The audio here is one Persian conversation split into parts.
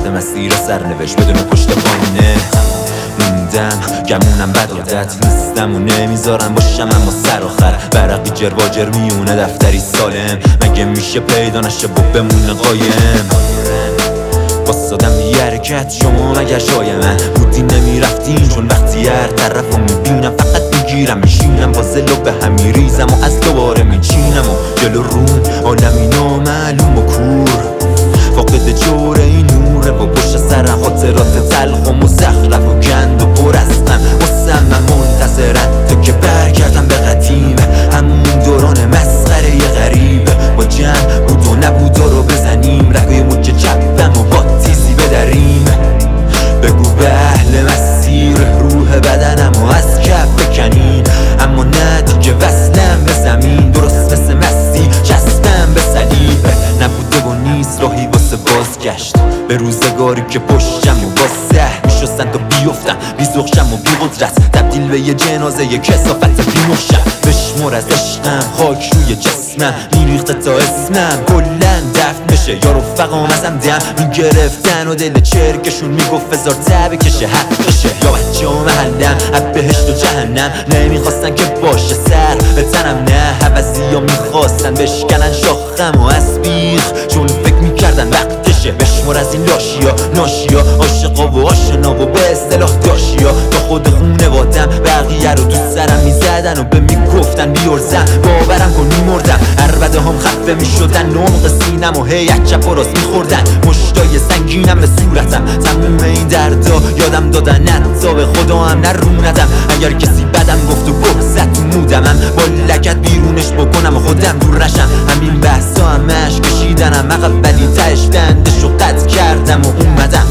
وسط مسیر سرنوشت بدون پشت قانونه موندم، گمونم بد عادت نیستم و نمیذارم باشم، اما سر آخر برقی جرواجر میونه دفتری سالم. مگه میشه پیدا نشه با بمونه قایم؟ باستادم بی حرکت، شما مگر شای من بودین نمیرفتین؟ چون وقتی هر طرف رو میبینم فقط میگیرم میشینم با زل و به هم میریزم و از دوباره میچینم و جلو روم عالمی نامعلوم و کور فاقد جور این نوره و پشت سر خاطرات تلخ و مزخرف و گند و پر از غم واسم من منتظرم تا که برگردم به قدیم همون دوران مسخره غریب با جمع بود و نبود رو بزنیم رگای موج چپم و با تیزی بدریم. بگو به اهل مسیر روح بدنم و از کف بکنین، اما نه دیگه وصلم به زمین درست مثل مستی چسبم به صلیب. نبوده و نیست راهی واسه بازگشت به روزگاری که پشتم و با سه میشستن تا بیفتم بیزخشم و بی قدرت تبدیل به یه جنازه یه کسافت بیمخشم. بشمر از عشقم خاک روی جسمم میریخته تا اسمم کلن دفن بشه یا رفقام ازم دم میگرفتن و دل چرکشون میگفت هزار تبه کشه حقشه. یا بچه ها محلم اب بهشت و جهنم نمیخواستن که باشه سر به تنم، نه حوضی ها میخواستن بشکنن شاخم و از بیخ چون فکر میکردن وقتشه. بشمر از این لاشیا ناشیا عاشقا و آشنا و به اصطلاح داشیا تا خود خونه وادم بقیه رو دوست سرم میزدن و به میگفتن بیارزم باورم کن میمردم. عربده هم خفه میشدن نمق سینم و هی چپ و راست میخوردن مشتای سنگینم به صورتم تموم این دردا یادم دادن حتی به خدا هم نروندم. اگر کسی بدم گفت و بحثت تو مودمم با لگت بیرونش بکنم و خودم دور نشم. همین بحثا همش کشیدنم عقب ولی تهش بندش و قطع کردم و اومدم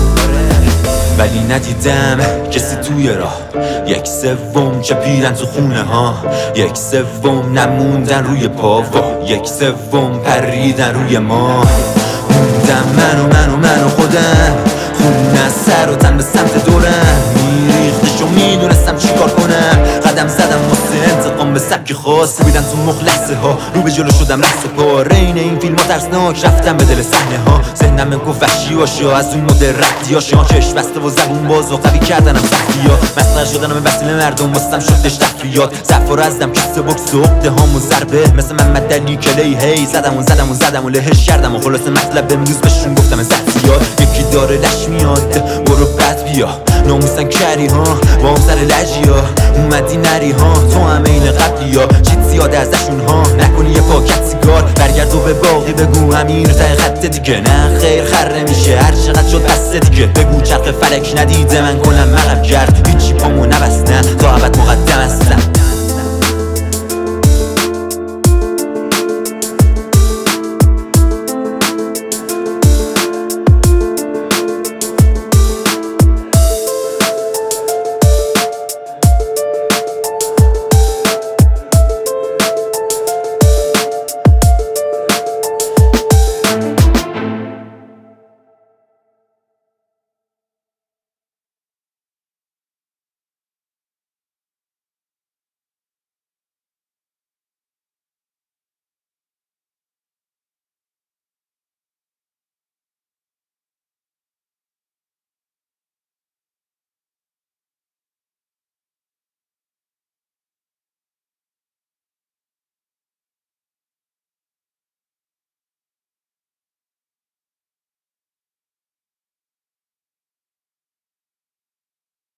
ولی ندیدم کسی توی راه. یک سوم چپیدن تو خونه ها، یک سوم نموندن روی پا و یک سوم پریدن روی ما. موندم من و خودم خونه سر و تن به سمت دورم میریختش و میدونستم چی کار کنم. قدم زدم واسه انتقام به سبک خاص بیدن تو مخ لحظه ها رو به جلو شدم لحظه پا رین این فیلم ها ترسناک رفتم به دل صحنه ها. ذهنم گفت وحشی باشا از اون مدل رفتی ها شما چشم بسته و زبون باز و قوی کردنم سختی ها مسخره شدنم به وسیله مردم واسم شدش تخفیات ظرف و رزدم کس بکس و عقده هام و ضربه مثل محمد علی کلی هی زدم و لهش کردم و خلاص مطلب امروز بهشون گفتم زحفیات یکی داره لش میاد برو بد بیا ناموسن کری ها با هم سر لجی ها اومدی نری ها تو هم این قبلی ها چیت زیاده ازشون ها نکنی یه پاکت سیگار برگرد و به باقی بگو امیر تای خط دیگه نه خیر خره میشه هر چقدر شد بسته دیگه بگو چرخ فلک ندیده من کنم مقب کرد هیچی پامو نبست نه تا ابد مقدم هستم.